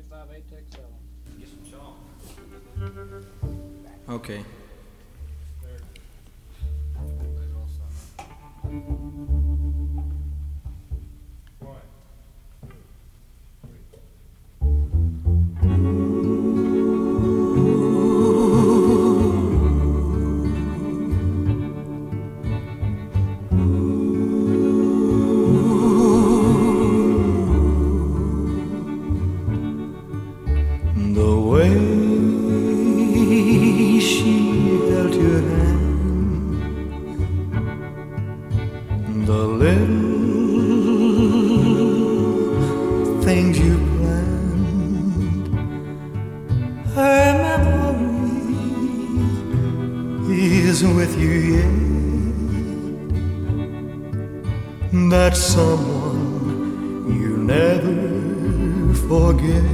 558, take 7. Get some chalk. Okay. There. There's also. One. The way she held your hand, the little things you planned, her memory is with you yet. That someone you never forget.